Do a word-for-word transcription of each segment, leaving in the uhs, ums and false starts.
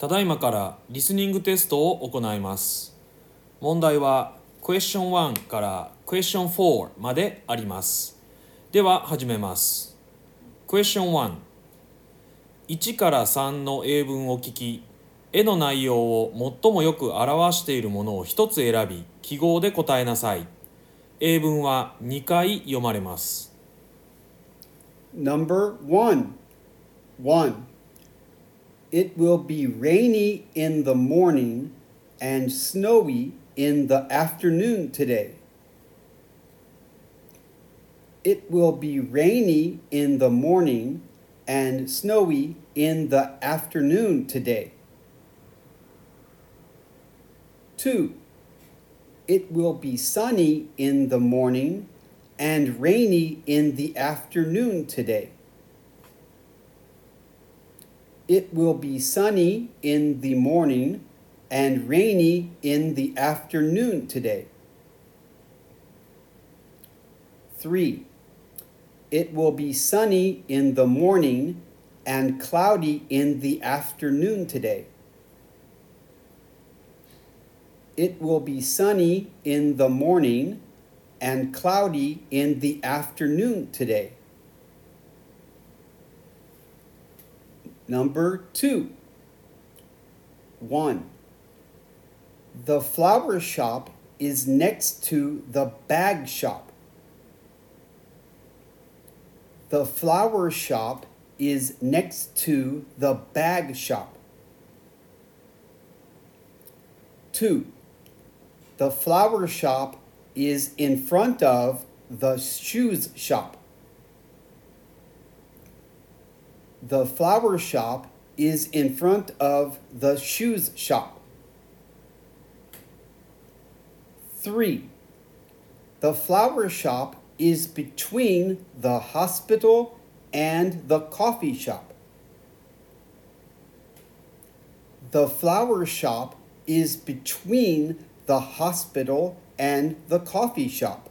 ただいまからリスニングテストを行います。問題は クエスチョンワン から クエスチョンフォー まであります。では始めます。クエスチョンワン、いちからさんの英文を聞き、絵の内容を最もよく表しているものを一つ選び、記号で答えなさい。英文はにかい読まれます。 Number one. One. It will be rainy in the morning and snowy in the afternoon today. It will be rainy in the morning and snowy in the afternoon today. Two. It will be sunny in the morning and rainy in the afternoon today. It will be sunny in the morning and rainy in the afternoon today. Three. It will be sunny in the morning and cloudy in the afternoon today. It will be sunny in the morning and cloudy in the afternoon today. Number two. One. The flower shop is next to the bag shop. The flower shop is next to the bag shop. Two. The flower shop is in front of the shoes shop. The flower shop is in front of the shoes shop. Three. The flower shop is between the hospital and the coffee shop. The flower shop is between the hospital and the coffee shop.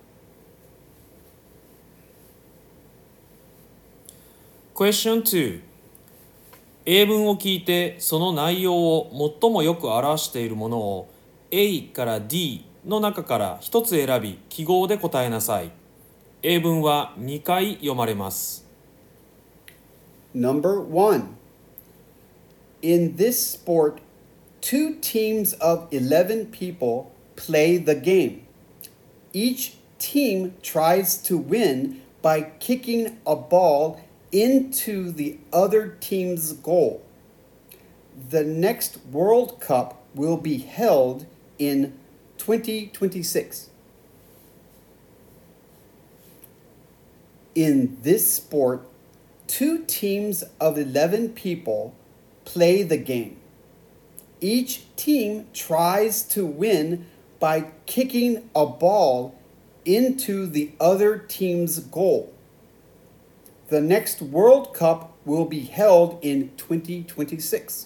Question two、 英文を聞いてその内容を最もよく表しているものを A から D の中から一つ選び、記号で答えなさい。英文はにかい読まれます。 Number one. In this sport, two teams of eleven people play the game. Each team tries to win by kicking a ball into the other team's goal. The next World Cup will be held in twenty twenty-six. In this sport, two teams of eleven people play the game. Each team tries to win by kicking a ball into the other team's goal. The next World Cup will be held in twenty twenty-six.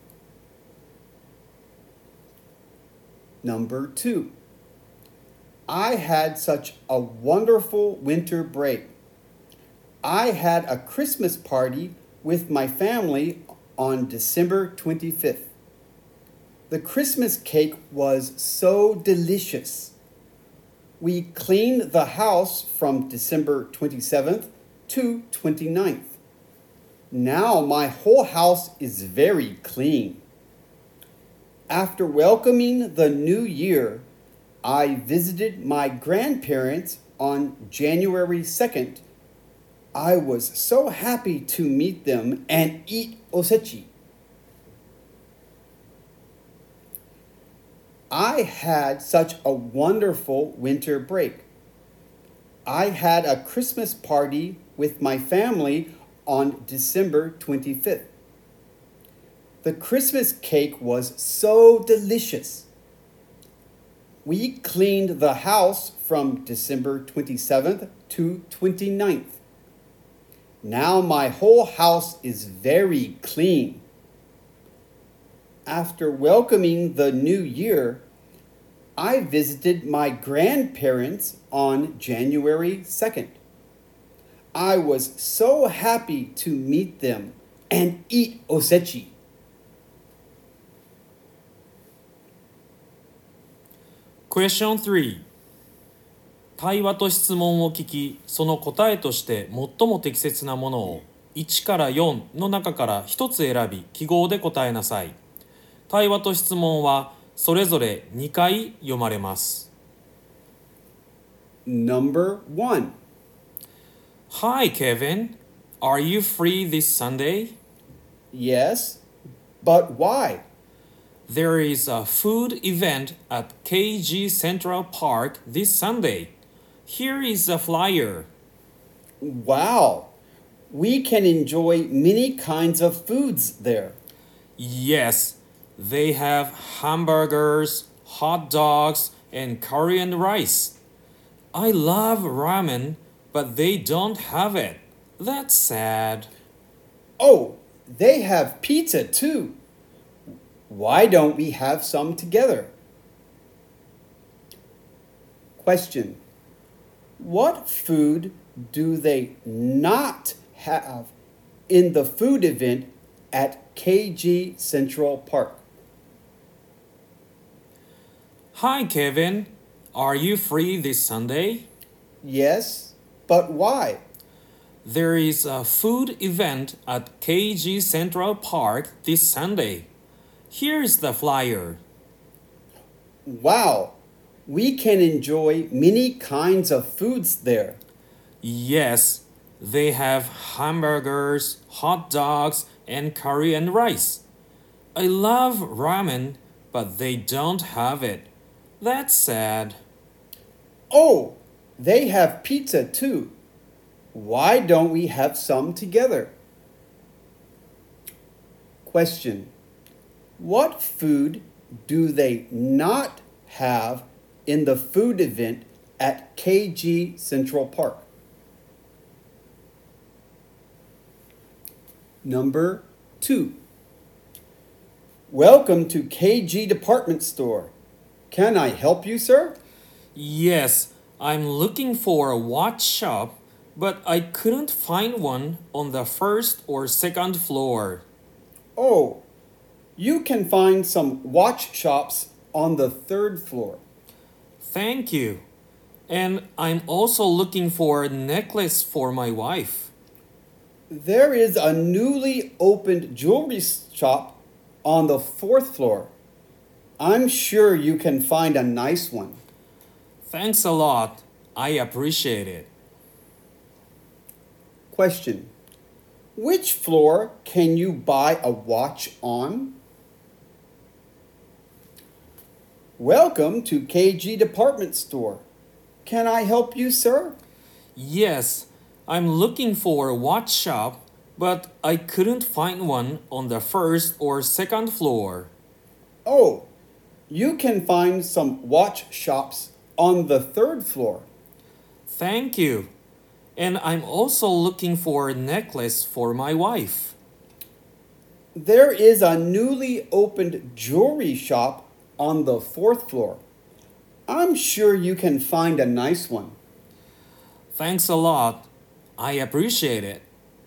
Number two. I had such a wonderful winter break. I had a Christmas party with my family on December twenty-fifth. The Christmas cake was so delicious. We cleaned the house from December twenty-seventh to twenty-ninth. Now my whole house is very clean. After welcoming the new year, I visited my grandparents on January second. I was so happy to meet them and eat osechi. I had such a wonderful winter break. I had a Christmas party with my family on December twenty-fifth. The Christmas cake was so delicious. We cleaned the house from December twenty-seventh to twenty-ninth. Now my whole house is very clean. After welcoming the new year, I visited my grandparents on January second. I was so happy to meet them and eat osechi. Question three 対話と質問を聞き、その答えとして最も適切なものをいちからよんの中からひとつ選び、記号で答えなさい。対話と質問はそれぞれにかい読まれます。 Number one. Hi Kevin, are you free this Sunday? Yes, but why? There is a food event at K G Central Park this Sunday. Here is a flyer. Wow, we can enjoy many kinds of foods there. Yes, they have hamburgers, hot dogs, and curry and rice. I love ramen, but they don't have it. That's sad. Oh, they have pizza too. Why don't we have some together? Question. What food do they not have in the food event at K G Central Park? Hi Kevin, are you free this Sunday? Yes, but why? There is a food event at K G Central Park this Sunday. Here's the flyer. Wow, we can enjoy many kinds of foods there. Yes, they have hamburgers, hot dogs, and curry and rice. I love ramen, but they don't have it. That's sad. Oh, they have pizza too. Why don't we have some together? Question. What food do they not have in the food event at K G Central Park? Number two. Welcome to K G Department Store. Can I help you, sir? Yes, I'm looking for a watch shop, but I couldn't find one on the first or second floor. Oh, you can find some watch shops on the third floor. Thank you. And I'm also looking for a necklace for my wife. There is a newly opened jewelry shop on the fourth floor. I'm sure you can find a nice one. Thanks a lot. I appreciate it. Question. Which floor can you buy a watch on? Welcome to K G Department Store. Can I help you, sir? Yes, I'm looking for a watch shop, but I couldn't find one on the first or second floor. Oh, you can find some watch shops on the third floor. Thank you. And I'm also looking for a necklace for my wife. There is a newly opened jewelry shop on the fourth floor. I'm sure you can find a nice one. Thanks a lot. I appreciate it.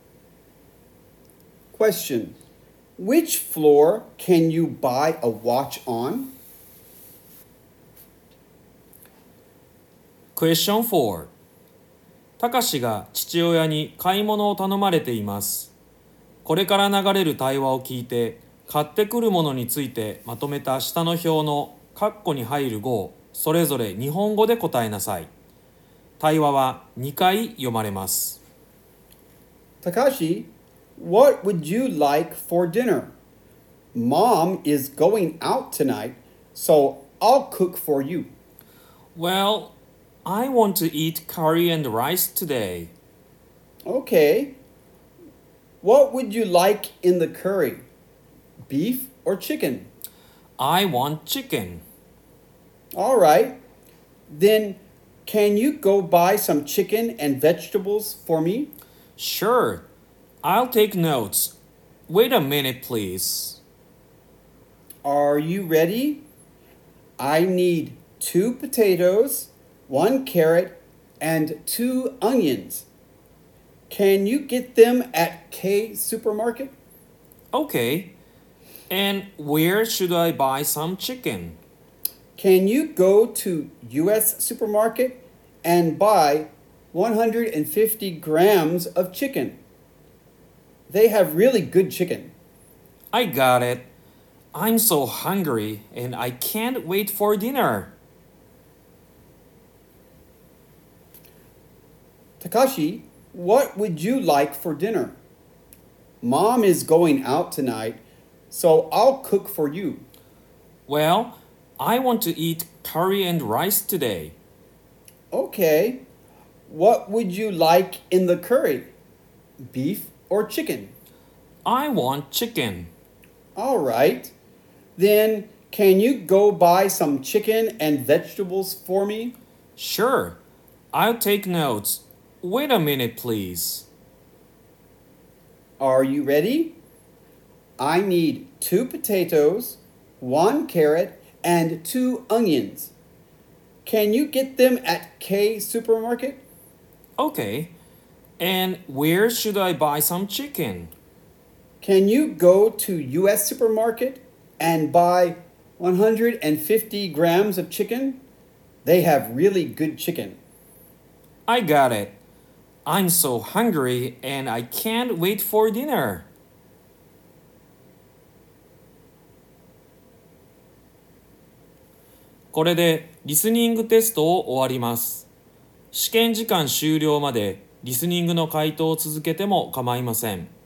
Question. Which floor can you buy a watch on? Question four たかしが父親に買い物を頼まれています。これから流れる対話を聞いて、買ってくるものについてまとめた下の表の括弧に入る語をそれぞれ日本語で答えなさい。対話はにかい読まれます。 Takashi, what would you like for dinner? Mom is going out tonight, so I'll cook for you. Well, I want to eat curry and rice today. Okay. What would you like in the curry? Beef or chicken? I want chicken. All right. Then can you go buy some chicken and vegetables for me? Sure. I'll take notes. Wait a minute, please. Are you ready? I need two potatoes, one carrot, and two onions. Can you get them at K Supermarket? Okay. And where should I buy some chicken? Can you go to U S supermarket and buy one hundred fifty grams of chicken? They have really good chicken. I got it. I'm so hungry and I can't wait for dinner. Takashi, what would you like for dinner? Mom is going out tonight, so I'll cook for you. Well, I want to eat curry and rice today. Okay. What would you like in the curry? Beef or chicken? I want chicken. All right. Then can you go buy some chicken and vegetables for me? Sure. I'll take notes. Wait a minute, please. Are you ready? I need two potatoes, one carrot, and two onions. Can you get them at K Supermarket? Okay. And where should I buy some chicken? Can you go to U S Supermarket and buy one hundred fifty grams of chicken? They have really good chicken. I got it. I'm so hungry and I can't wait for dinner. これでリスニングテストを終わります。試験時間終了までリスニングの回答を続けても構いません。